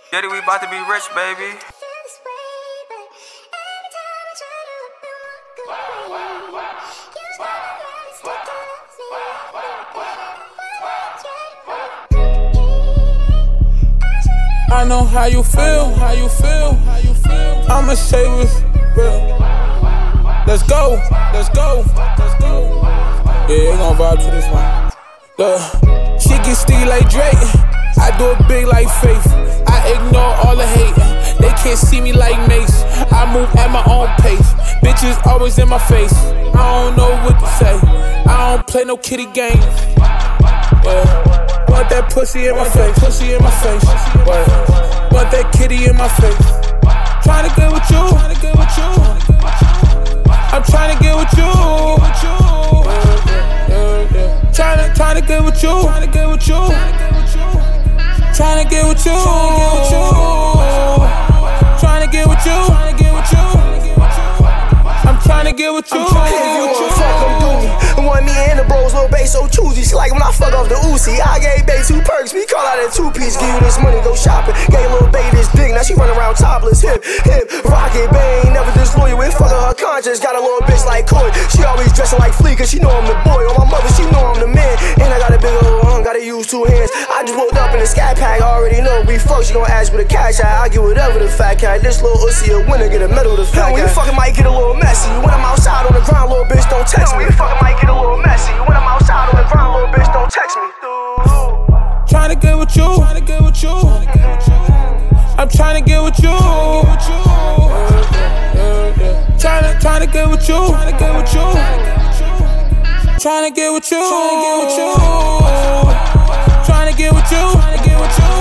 Get it, we about to be rich, baby. I know how you feel, I'ma say what's real. Let's go. Yeah, they gon' vibe to this one. Look, she get steal like Drake, I do it big like Faith. I ignore all the hate, they can't see me like Mace. I move at my own pace, bitches always in my face. I don't know what to say, I don't play no kitty games. Yeah. Want that pussy in my face, want that kitty in my face. Tryna get with you, I'm tryna get with you. Tryna get with you, tryna get with you. Tryna get with you, I'm tryna get with you. If you wanna fuck, come do me. Want me and the bros, little bass so choosy. She like when I fuck off the Uzi. I gave Bae 2 perks, we call out a 2-piece. Give you this money, go shopping. Gave little Bae this dick, now she run around topless. Hip, rocket, Bae ain't never disloyal with fucking her conscience. Got a little bitch like Coy, she always dressing like Flea, cause she know I'm the boy. On my mother, she know I'm the man. And I got a big old arm, gotta use 2 hands. I just woke up in the scat pack, I already know we fuck. She gon' ask for the cash, I get whatever the fat cat. This little Uzi a winner, get a medal the fat cat. When you fucking might get a little messy. When I'm outside on the ground, little bitch, don't text me. When you fucking might get a little messy. When I'm outside on the ground, little bitch, don't text me. Tryna get with you, I'm tryna get with you. Tryna get with you, Tryna get with you,